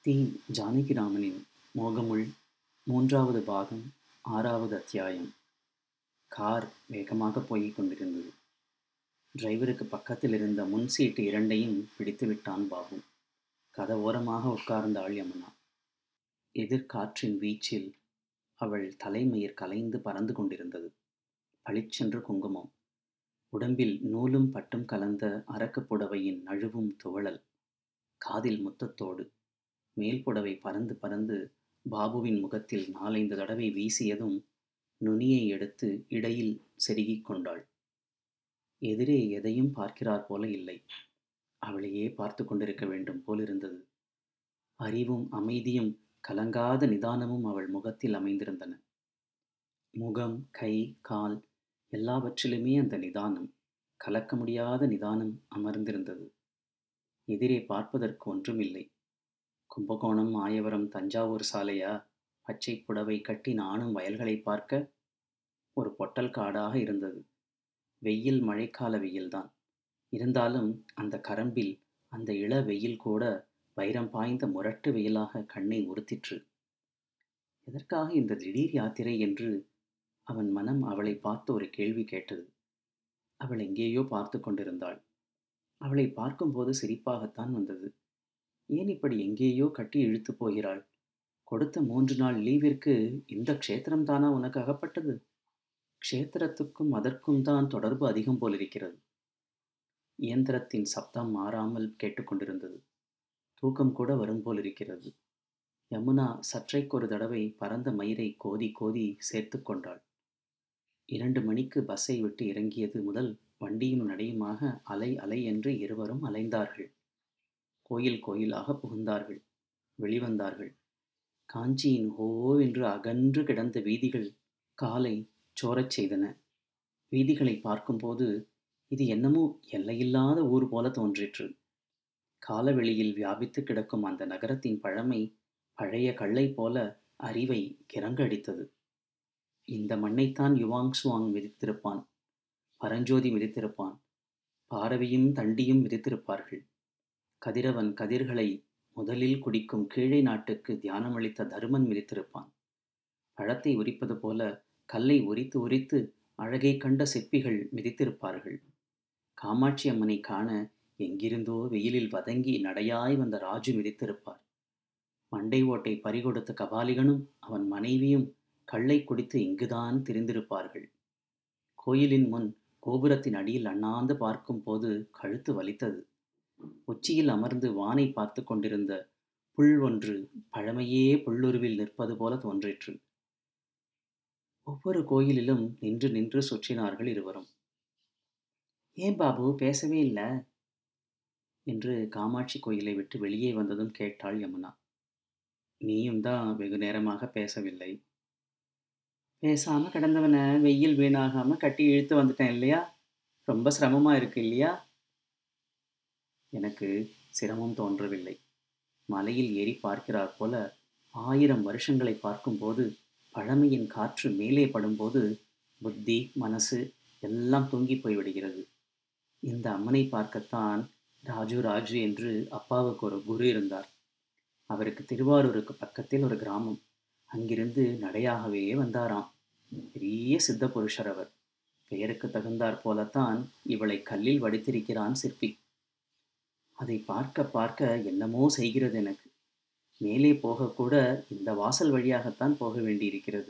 தி. ஜானகிராமனின் மோகமுள் 3வது பாகம் 6வது அத்தியாயம். கார் வேகமாகப் போய்க் கொண்டிருந்தது. டிரைவருக்கு பக்கத்தில் இருந்த முன் சீட்டு இரண்டையும் பிடித்து விட்டான் பாபு. கதவோரமாக உட்கார்ந்தாள் யமுனா. எதிர்காற்றின் வீச்சில் அவள் தலைமயிர் கலைந்து பறந்து கொண்டிருந்தது. பளிச்சென்று குங்குமம், உடம்பில் நூலும் பட்டும் கலந்த அரக்குப் புடவையின் நழுவும் துவளல், காதில் முத்தத்தோடு. மேல் புடவை பறந்து பறந்து பாபுவின் முகத்தில் 4-5 தடவை வீசியதும் நுனியை எடுத்து இடையில் செருகிக் கொண்டாள். எதிரே எதையும் பார்க்கிறார் போல இல்லை. அவளையே பார்த்து கொண்டிருக்க வேண்டும் போலிருந்தது. அறிவும் அமைதியும் கலங்காத நிதானமும் அவள் முகத்தில் அமைந்திருந்தன. முகம், கை, கால் எல்லாவற்றிலுமே அந்த நிதானம், கலக்க முடியாத நிதானம் அமர்ந்திருந்தது. எதிரே பார்ப்பதற்கு ஒன்றுமில்லை. கும்பகோணம், மாயவரம், தஞ்சாவூர் சாலையா? பச்சை புடவை கட்டி நானும் வயல்களை பார்க்க? ஒரு பொட்டல் காடாக இருந்தது. வெயில் மழைக்கால வெயில்தான். இருந்தாலும் அந்த கரம்பில் அந்த இள வெயில் கூட வைரம் பாய்ந்த முரட்டு வெயிலாக கண்ணை உறுத்திற்று. எதற்காக இந்த திடீர் யாத்திரை என்று அவன் மனம் அவளை பார்த்து ஒரு கேள்வி கேட்டது. அவள் எங்கேயோ பார்த்து கொண்டிருந்தாள். அவளை பார்க்கும்போது சிரிப்பாகத்தான் வந்தது. ஏன் இப்படி எங்கேயோ கட்டி இழுத்து போகிறாள்? கொடுத்த 3 நாள் லீவிற்கு இந்த க்ஷேத்திரம்தானா உனக்கு அகப்பட்டது? க்ஷேத்திரத்துக்கும் அதற்கும் தான் தொடர்பு அதிகம் போலிருக்கிறது. இயந்திரத்தின் சப்தம் மாறாமல் கேட்டுக்கொண்டிருந்தது. தூக்கம் கூட வரும் போலிருக்கிறது. யமுனா சற்றைக்கொரு தடவை பறந்த மயிரை கோதி கோதி சேர்த்து கொண்டாள். 2 மணிக்கு பஸ்ஸை விட்டு இறங்கியது முதல் வண்டியும் நடையுமாக அலை அலை என்று இருவரும் அலைந்தார்கள். கோயில் கோயிலாக புகுந்தார்கள், வெளிவந்தார்கள். காஞ்சியின் ஹோவென்று அகன்று கிடந்த வீதிகள் காலை சோரச் செய்தன. வீதிகளை பார்க்கும்போது இது என்னமோ எல்லையில்லாத ஊர் போல தோன்றிற்று. காலவெளியில் வியாபித்து கிடக்கும் அந்த நகரத்தின் பழமை பழைய கள்ளை போல அறிவை கிறங்கடித்தது. இந்த மண்ணைத்தான் யுவாங் சுவாங் மிதித்திருப்பான், பரஞ்சோதி மிதித்திருப்பான், பாரவியும் தண்டியும் மிதித்திருப்பார்கள். கதிரவன் கதிர்களை முதலில் குடிக்கும் கீழை நாட்டுக்கு தியானமளித்த தருமன் மிதித்திருப்பான். பழத்தை உரிப்பது போல கல்லை உரித்து உரித்து அழகை கண்ட சிற்பிகள் மிதித்திருப்பார்கள். காமாட்சி அம்மனை காண எங்கிருந்தோ வெயிலில் வதங்கி நடையாய் வந்த ராஜு மிதித்திருப்பார். மண்டை ஓட்டை பறிகொடுத்த கபாலிகனும் அவன் மனைவியும் கள்ளை குடித்து இங்குதான் திரிந்திருப்பார்கள். கோயிலின் முன் கோபுரத்தின் அடியில் அண்ணாந்து பார்க்கும் போது கழுத்து வலித்தது. உச்சியில் அமர்ந்து வானை பார்த்து கொண்டிருந்த புல் ஒன்று பழமையே புல்லுருவில் நிற்பது போல தோன்றிற்று. ஒவ்வொரு கோயிலிலும் நின்று நின்று சுற்றினார்கள் இருவரும். ஏன் பாபு பேசவே இல்லை என்று காமாட்சி கோயிலை விட்டு வெளியே வந்ததும் கேட்டாள் யமுனா. நீயும் தான் வெகு நேரமாக பேசவில்லை. பேசாம கிடந்தவனை வெயில் வீணாகாம கட்டி இழுத்து வந்துட்டேன் இல்லையா? ரொம்ப சிரமமா இருக்கு இல்லையா? எனக்கு சிரமம் தோன்றவில்லை. மலையில் ஏறி பார்க்கிறார் போல 1000 வருஷங்களை பார்க்கும்போது பழமையின் காற்று மேலே படும்போது புத்தி, மனசு எல்லாம் தூங்கி போய்விடுகிறது. இந்த அம்மனை பார்க்கத்தான் ராஜு ராஜு என்று அப்பாவுக்கு ஒரு குரு இருந்தார். அவருக்கு திருவாரூருக்கு பக்கத்தில் ஒரு கிராமம். அங்கிருந்து நடையாகவே வந்தாராம். பெரிய சித்த புருஷர் அவர். பெயருக்கு தகுந்தாற் போலத்தான் இவளை கல்லில் வடித்திருக்கிறான் சிற்பி. அதை பார்க்க பார்க்க என்னமோ செய்கிறது எனக்கு. மேலே போகக்கூட இந்த வாசல் வழியாகத்தான் போக வேண்டியிருக்கிறது.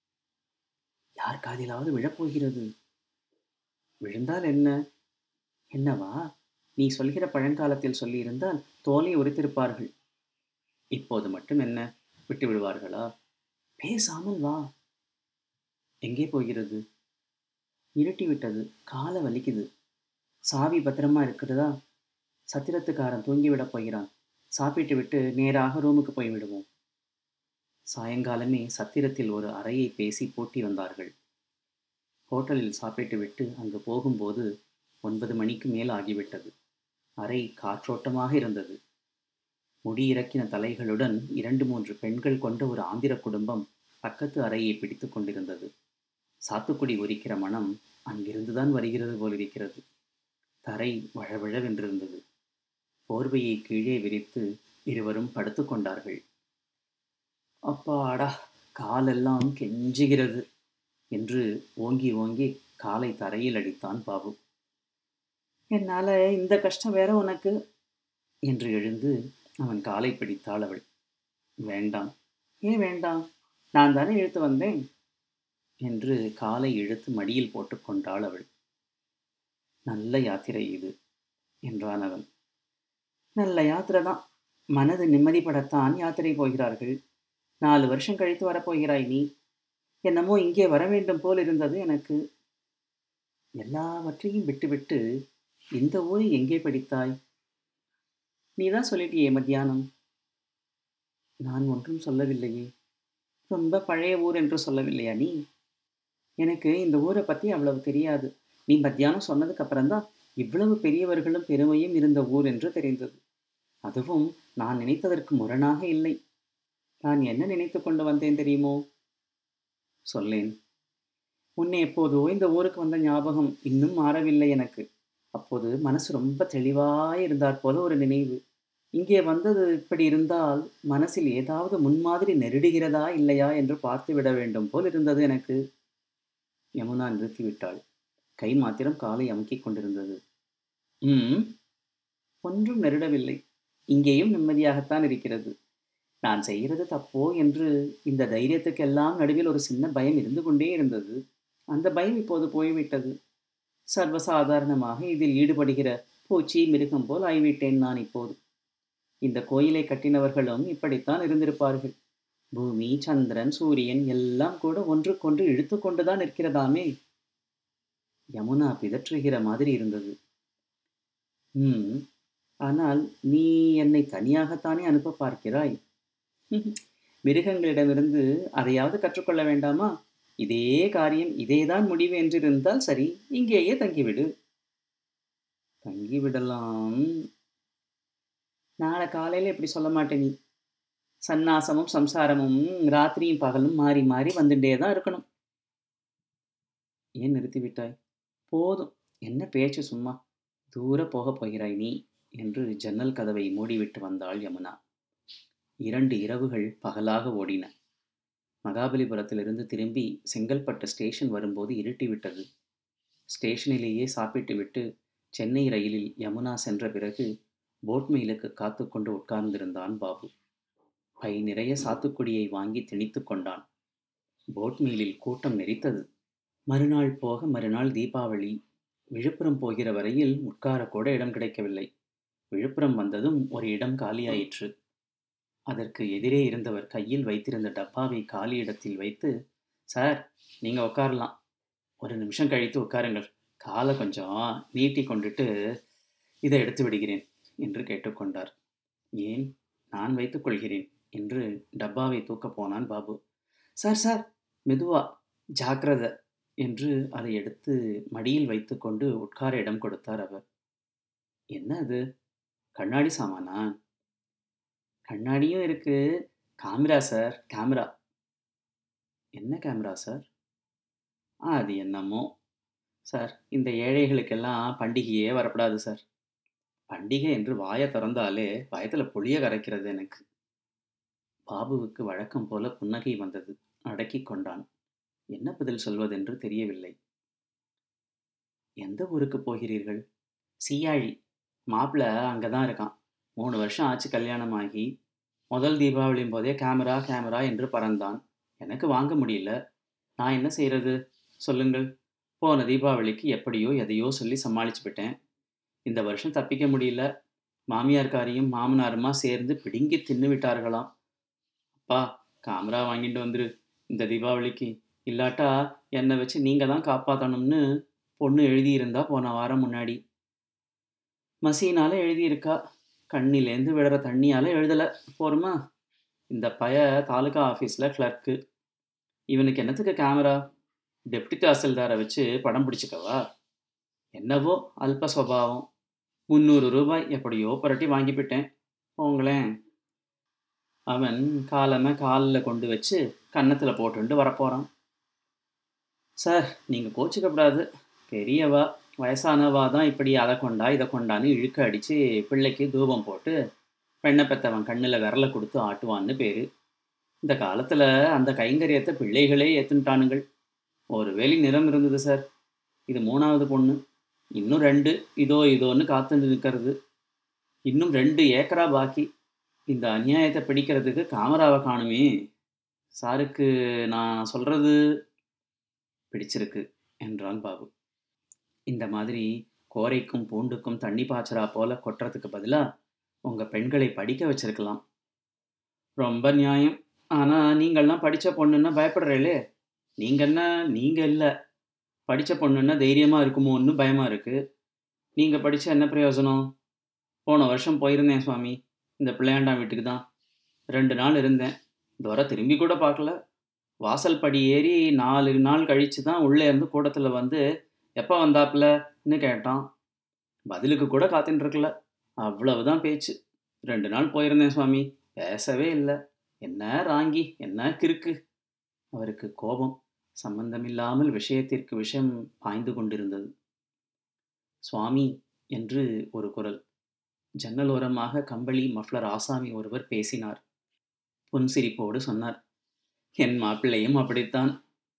யார் காதிலாவது விழப்போகிறது. விழுந்தால் என்ன? என்னவா? நீ சொல்கிற பழங்காலத்தில் சொல்லியிருந்தால் தோலை உரித்திருப்பார்கள். இப்போது மட்டும் என்ன, விட்டு விடுவார்களா? பேசாமல் வா. எங்கே போகிறது? இருட்டிவிட்டது, கால வலிக்குது. சாவி பத்திரமா இருக்கிறதா? சத்திரத்துக்காரன் தூங்கிவிடப் போகிறான். சாப்பிட்டு விட்டு நேராக ரூமுக்கு போய்விடுவோம். சாயங்காலமே சத்திரத்தில் ஒரு அறையை பேசி பூட்டி வந்தார்கள். ஹோட்டலில் சாப்பிட்டு விட்டு அங்கு போகும்போது 9 மணிக்கு மேல் ஆகிவிட்டது. அறை காற்றோட்டமாக இருந்தது. முடி இறக்கின தலைகளுடன் 2-3 பெண்கள் கொண்ட ஒரு ஆந்திர குடும்பம் பக்கத்து அறையை பிடித்து கொண்டிருந்தது. சாத்துக்குடி உரிக்கிற மனம் அங்கிருந்துதான் வருகிறது போலிருக்கிறது. தரை வழவழவென்றிருந்தது. போர்வையை கீழே விரித்து இருவரும் படுத்துக்கொண்டார்கள். அப்பாடா, காலெல்லாம் கெஞ்சுகிறது என்று ஓங்கி ஓங்கி காலை தரையில் அடித்தான் பாபு. என்னால இந்த கஷ்டம் வேற உனக்கு என்று எழுந்து அவன் காலை பிடித்தாள் அவள். வேண்டாம். ஏன் வேண்டாம்? நான் தானே இழுத்து வந்தேன் என்று காலை இழுத்து மடியில் போட்டுக்கொண்டாள் அவள். நல்ல யாத்திரை இது என்றான் அவன். நல்ல யாத்திரை தான். மனது நிம்மதிப்படத்தான் யாத்திரை போகிறார்கள். 4 வருஷம் கழித்து வரப்போகிறாய் நீ. என்னமோ இங்கே வர வேண்டும் போல் இருந்தது எனக்கு. எல்லாவற்றையும் விட்டுவிட்டு இந்த ஊரை எங்கே படித்தாய்? நீதான் சொல்லிட்டியே மத்தியானம். நான் ஒன்றும் சொல்லவில்லையே. ரொம்ப பழைய ஊர் என்று சொல்லவில்லையா நீ? எனக்கு இந்த ஊரை பற்றி அவ்வளவு தெரியாது. நீ மத்தியானம் சொன்னதுக்கு அப்புறம்தான் இவ்வளவு பெரியவர்களும் பெருமையும் இருந்த ஊர் என்று தெரிந்தது. அதுவும் நான் நினைத்ததற்கு முரணாக இல்லை. நான் என்ன நினைத்து கொண்டு வந்தேன் தெரியுமோ? சொல்லேன். முன்னே எப்போதோ இந்த ஊருக்கு வந்த ஞாபகம் இன்னும் மாறவில்லை எனக்கு. அப்போது மனசு ரொம்ப தெளிவாய் இருந்தாற் போல ஒரு நினைவு. இங்கே வந்தது இப்படி இருந்தால் மனசில் ஏதாவது முன்மாதிரி நெருடுகிறதா இல்லையா என்று பார்த்து விட வேண்டும் போல் இருந்தது எனக்கு. யமுனா நிறுத்திவிட்டாள். கை மாத்திரம் காலை அமுக்கிக் கொண்டிருந்தது. ம், ஒன்றும் நெருடவில்லை. இங்கேயும் நிம்மதியாகத்தான் இருக்கிறது. நான் செய்கிறது தப்போ என்று இந்த தைரியத்துக்கெல்லாம் நடுவில் ஒரு சின்ன பயம் இருந்து கொண்டே இருந்தது. அந்த பயம் இப்போது போய்விட்டது. சர்வசாதாரணமாக இதில் ஈடுபடுகிற பூச்சி மிருகம் போல் ஆய்விட்டேன் நான் இப்போது. இந்த கோயிலை கட்டினவர்களும் இப்படித்தான் இருந்திருப்பார்கள். பூமி, சந்திரன், சூரியன் எல்லாம் கூட ஒன்றுக்கொன்று இழுத்து கொண்டுதான் இருக்கிறதாமே. யமுனா பிதற்றுகிற மாதிரி இருந்தது. ம், ஆனால் நீ என்னை தனியாகத்தானே அனுப்ப பார்க்கிறாய். மிருகங்களிடமிருந்து அதையாவது கற்றுக்கொள்ள வேண்டாமா? இதே காரியம், இதேதான் முடிவு என்றிருந்தால் சரி, இங்கேயே தங்கிவிடு. தங்கிவிடலாம். நாளை காலையில் இப்படி சொல்ல மாட்டே நீ. சந்நாசமும் சம்சாரமும் ராத்திரியும் பகலும் மாறி மாறி வந்துட்டே தான் இருக்கணும். ஏன் நிறுத்திவிட்டாய்? போதும், என்ன பேச்சு சும்மா. தூர போகப் போகிறாய் நீ என்று ஜன்னல் கதவை மூடிவிட்டு வந்தாள் யமுனா. 2 இரவுகள் பகலாக ஓடின. மகாபலிபுரத்திலிருந்து திரும்பி செங்கல்பட்டு ஸ்டேஷன் வரும்போது இருட்டிவிட்டது. ஸ்டேஷனிலேயே சாப்பிட்டுவிட்டு சென்னை ரயிலில் யமுனா சென்ற பிறகு போட்மெயிலுக்கு காத்து கொண்டு உட்கார்ந்திருந்தான் பாபு. பை நிறைய சாத்துக்குடியை வாங்கி திணித்து கொண்டான். போட்மெயிலில் கூட்டம் நெறித்தது. மறுநாள் போக மறுநாள் தீபாவளி. விழுப்புரம் போகிற வரையில் உட்காரக்கூட இடம் கிடைக்கவில்லை. விழுப்புரம் வந்ததும் ஒரு இடம் காலியாயிற்று. அதற்கு எதிரே இருந்தவர் கையில் வைத்திருந்த டப்பாவை காலி இடத்தில் வைத்து, சார், நீங்க உட்காரலாம். ஒரு நிமிஷம் கழித்து உட்காருங்கள். காலை கொஞ்சம் நீட்டி கொண்டுட்டு இதை எடுத்து விடுகிறேன் என்று கேட்டுக்கொண்டார். ஏன், நான் வைத்துக் கொள்கிறேன் என்று டப்பாவை தூக்கப் போனான் பாபு. சார் சார், மெதுவா, ஜாக்கிரதை என்று அதை எடுத்து மடியில் வைத்துக்கொண்டு உட்கார இடம் கொடுத்தார் அவர். என்ன அது, கண்ணாடி சாமானா? கண்ணாடியும் இருக்கு. Camera sir, camera. என்ன கேமரா சார்? அது என்னமோ சார், இந்த ஏழைகளுக்கெல்லாம் பண்டிகையே வரப்படாது சார். பண்டிகை என்று வாயை திறந்தாலே பயத்தில் புளிய கரைக்கிறது எனக்கு. பாபுவுக்கு வழக்கம் போல புன்னகை வந்தது. அடக்கி கொண்டான். என்ன பதில் சொல்வதென்று தெரியவில்லை. எந்த ஊருக்கு போகிறீர்கள்? சீயாழி. மாப்பிள்ளை அங்கே தான் இருக்கான். 3 வருஷம் ஆச்சு கல்யாணமாகி. முதல் தீபாவளியும் போதே கேமரா கேமரா என்று பறந்தான். எனக்கு வாங்க முடியல. நான் என்ன செய்கிறது சொல்லுங்கள். போன தீபாவளிக்கு எப்படியோ எதையோ சொல்லி சமாளிச்சு விட்டேன். இந்த வருஷம் தப்பிக்க முடியல. மாமியார்காரியும் மாமனாருமா சேர்ந்து பிடுங்கி தின்னு விட்டார்களாம். அப்பா, கேமரா வாங்கிட்டு வந்துரு இந்த தீபாவளிக்கு. இல்லாட்டா என்னை வச்சு நீங்கள் தான் காப்பாற்றணும்னு பொண்ணு எழுதியிருந்தா போன வாரம் முன்னாடி. மசினால் எழுதியிருக்கா. கண்ணிலேருந்து விடுற தண்ணியால் எழுதலை. போருமா? இந்த பய தாலுகா ஆஃபீஸில் கிளர்க்கு. இவனுக்கு என்னத்துக்கு கேமரா? டெப்டி தாசில்தாரை வச்சு படம் பிடிச்சிக்கவா? என்னவோ அல்ப சுபாவம். 300 ரூபாய் எப்படியோ புரட்டி வாங்கிவிட்டேன். போங்களேன். அவன் காலமை காலில் கொண்டு வச்சு கன்னத்தில் போட்டுண்டு வரப்போகிறான். சார், நீங்கள் கோச்சிக்கப்படாது. பெரியவா, வயசானவா தான் இப்படி அதை கொண்டா இதை கொண்டான்னு இழுக்க அடித்து பிள்ளைக்கு தூபம் போட்டு பெண்ணை பெத்தவன் கண்ணில் விரலை கொடுத்து ஆட்டுவான்னு பேர். இந்த காலத்தில் அந்த கைங்கரியத்தை பிள்ளைகளே ஏற்றுன்ட்டானுங்கள். ஒரு வேலி நிறம் இருந்தது சார். இது 3வது பொண்ணு. இன்னும் 2 இதோன்னு காத்துட்டு நிற்கிறது. இன்னும் 2 ஏக்கரா பாக்கி. இந்த அநியாயத்தை பிடிக்கிறதுக்கு காமராவை காணுமே. சாருக்கு நான் சொல்றது பிடிச்சிருக்கு என்றான் பாபு. இந்த மாதிரி கோரைக்கும் பூண்டுக்கும் தண்ணி பாய்ச்சறா போல கொட்டுறதுக்கு பதிலாக உங்கள் பெண்களை படிக்க வச்சிருக்கலாம். ரொம்ப நியாயம். ஆனால் நீங்கள்லாம் படித்த பொண்ணுன்னா பயப்படுறீங்களே. நீங்கள் என்ன, நீங்கள் இல்லை, படித்த பொண்ணுன்னா தைரியமாக இருக்குமோன்னு பயமாக இருக்குது. நீங்கள் படித்த என்ன பிரயோஜனம்? போன வருஷம் போயிருந்தேன் சுவாமி, இந்த பிள்ளையாண்டான் வீட்டுக்கு தான். 2 நாள் இருந்தேன். துரை திரும்பி கூட பார்க்கல. வாசல் படி ஏறி 4 நாள் கழித்து தான் உள்ளே இருந்து கூடத்தில் வந்து எப்போ வந்தாப்புலன்னு கேட்டான். பதிலுக்கு கூட காத்துட்டுருக்கல. அவ்வளவுதான் பேச்சு. 2 நாள் போயிருந்தேன் சுவாமி, பேசவே இல்லை. என்ன ராங்கி, என்ன கிறுக்கு. அவருக்கு கோபம் சம்பந்தமில்லாமல் விஷயத்திற்கு விஷம் பாய்ந்து கொண்டிருந்தது. சுவாமி என்று ஒரு குரல். ஜன்னலோரமாக கம்பளி மஃப்ளர் ஆசாமி ஒருவர் பேசினார். புன்சிரிப்போடு சொன்னார், என் மாப்பிள்ளையும் அப்படித்தான்.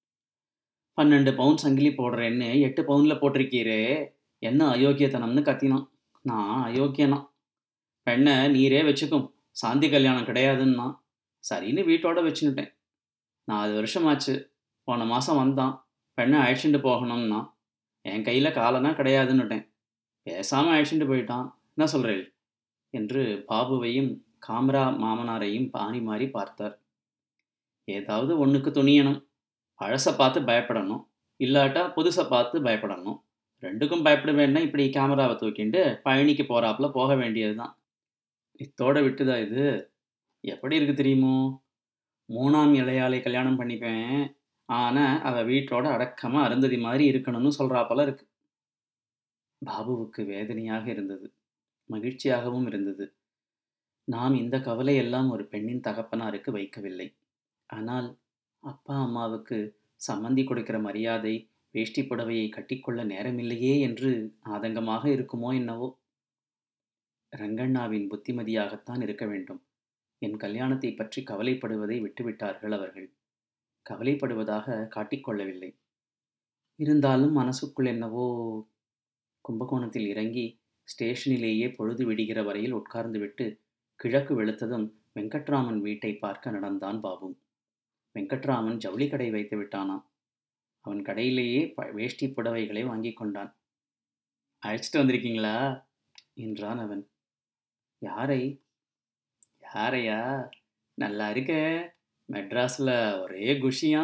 12 பவுன் சங்கிலி போடுறேன்னு 8 பவுனில் போட்டிருக்கீரே, என்ன அயோக்கியத்தனம்னு கத்தினான். நான் அயோக்கியனா? பெண்ணை நீரே வச்சுக்கும், சாந்தி கல்யாணம் கிடையாதுன்னா. சரின்னு வீட்டோட வச்சுக்கிட்டேன். 4 வருஷமாச்சு. போன மாதம் வந்தான். பெண்ணை அழைச்சிட்டு போகணும்னா என் கையில் காலனா கிடையாதுன்னுட்டேன். பேசாமல் அழைச்சிட்டு போயிட்டான். என்ன சொல்கிறேன் என்று பாபுவையும் காமரா மாமனாரையும் பாணி மாறி பார்த்தார். ஏதாவது ஒன்றுக்கு துணியணும். பழசை பார்த்து பயப்படணும், இல்லாட்டா புதுசை பார்த்து பயப்படணும். 2க்கும் பயப்பட வேண்டாம். இப்படி கேமராவை தூக்கிண்டு பழனிக்கு போகிறாப்புல போக வேண்டியது தான். இத்தோட விட்டுதா இது? எப்படி இருக்கு தெரியுமோ? 3ஆம் இளையாளை கல்யாணம் பண்ணிப்பேன், ஆனால் அவள் வீட்டோட அடக்கமாக அருந்ததி மாதிரி இருக்கணும்னு சொல்கிறாப்பல இருக்கு. பாபுவுக்கு வேதனையாக இருந்தது, மகிழ்ச்சியாகவும் இருந்தது. நாம் இந்த கவலையெல்லாம் ஒரு பெண்ணின் தகப்பனாருக்கு வைக்கவில்லை. ஆனால் அப்பா அம்மாவுக்கு சம்மந்தி கொடுக்கிற மரியாதை, வேஷ்டி புடவையை கட்டிக்கொள்ள நேரமில்லையே என்று ஆதங்கமாக இருக்குமோ என்னவோ. ரங்கண்ணாவின் புத்திமதியாகத்தான் இருக்க வேண்டும். என் கல்யாணத்தை பற்றி கவலைப்படுவதை விட்டுவிட்டார்கள் அவர்கள். கவலைப்படுவதாக காட்டிக்கொள்ளவில்லை. இருந்தாலும் மனசுக்குள் என்னவோ. கும்பகோணத்தில் இறங்கி ஸ்டேஷனிலேயே பொழுது விடுகிற வரையில் உட்கார்ந்துவிட்டு கிழக்கு வெளுத்ததும் வெங்கட்ராமன் வீட்டை பார்க்க நடந்தான் பாபு. வெங்கட்ராமன் ஜவுளி கடை வைத்து விட்டானாம். அவன் கடையிலேயே வேஷ்டி புடவைகளை வாங்கி கொண்டான். அழைச்சிட்டு வந்திருக்கீங்களா என்றான் அவன். யாரை? யாரையா? நல்லா இருக்க. மெட்ராஸில் ஒரே குஷியா?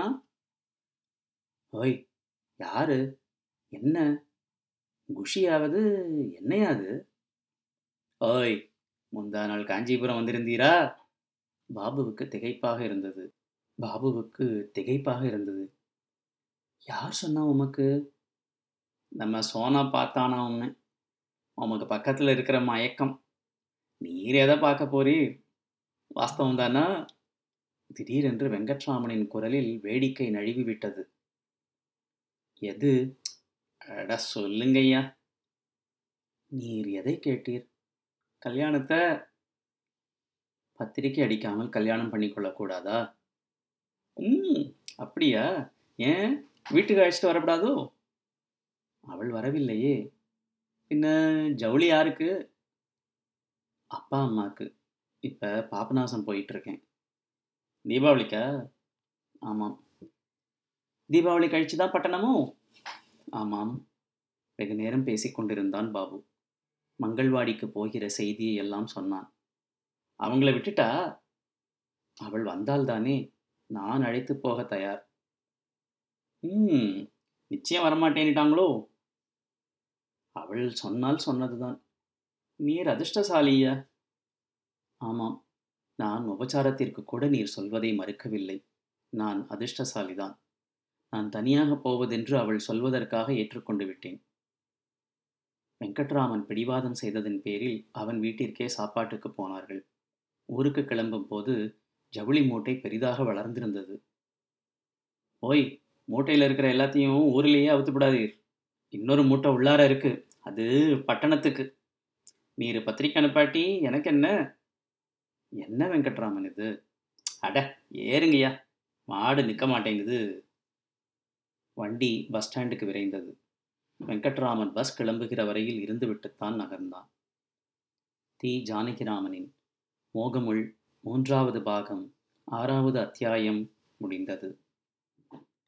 ஓய், யாரு? என்ன குஷியாவது? என்னையாது? ஓய், முந்தா நாள் காஞ்சிபுரம் வந்திருந்தீரா? பாபுவுக்கு திகைப்பாக இருந்தது. யார் சொன்னா உமக்கு? நம்ம சோனா பார்த்தானா உன்னை? உமக்கு பக்கத்தில் இருக்கிற மயக்கம். நீர் எதை பார்க்க போறீர்? வாஸ்தவம் தானா? திடீரென்று வெங்கட்ராமனின் குரலில் வேடிக்கை நழுவி விட்டது. எது? அட சொல்லுங்கய்யா. நீர் எதை கேட்டீர்? கல்யாணத்தை. பத்திரிக்கை அடிக்காமல் கல்யாணம் பண்ணிக்கொள்ளக்கூடாதா? அப்படியா? ஏன், வீட்டுக்கு அழைச்சிட்டு வரக்கூடாதோ? அவள் வரவில்லையே. பின்ன ஜவுளி யாருக்கு? அப்பா அம்மாவுக்கு. இப்போ பாபநாசம் போயிட்டுருக்கேன். தீபாவளிக்கா? ஆமாம். தீபாவளி கழிச்சு தான் பட்டணமோ? ஆமாம். வெகு நேரம் பேசிக்கொண்டிருந்தான் பாபு. மங்கள்வாடிக்கு போகிற செய்தியை எல்லாம் சொன்னான். அவங்கள விட்டுட்டா? அவள் வந்தால்தானே. நான் அழைத்து போக தயார். நிச்சயம் வரமாட்டேன்னுட்டாங்களோ? அவள் சொன்னால் சொன்னதுதான். நீர் அதிர்ஷ்டசாலியா? ஆமாம். நான் உபச்சாரத்திற்கு கூட நீர் சொல்வதை மறுக்கவில்லை. நான் அதிர்ஷ்டசாலிதான். நான் தனியாக போவதென்று அவள் சொல்வதற்காக ஏற்றுக்கொண்டு விட்டேன். வெங்கட்ராமன் பிடிவாதம் செய்ததன் பேரில் அவன் வீட்டிற்கே சாப்பாட்டுக்கு போனார்கள். ஊருக்கு கிளம்பும் போது ஜவுளி மூட்டை பெரிதாக வளர்ந்திருந்தது. ஓய், மூட்டையில் இருக்கிற எல்லாத்தையும் ஊரிலேயே அவுத்துப்படாதீர். இன்னொரு மூட்டை உள்ளார இருக்கு, அது பட்டணத்துக்கு. நீர் பத்திரிக்கை அனுப்பாட்டி எனக்கு என்ன? என்ன வெங்கட்ராமன் இது? அட ஏறுங்கய்யா, மாடு நிற்க மாட்டேங்குது. வண்டி பஸ் ஸ்டாண்டுக்கு விரைந்தது. வெங்கட்ராமன் பஸ் கிளம்புகிற வரையில் இருந்துவிட்டுத்தான் நகர்ந்தான். தி. ஜானகிராமனின் மோகமுள் 3வது பாகம் 6வது அத்தியாயம் முடிந்தது.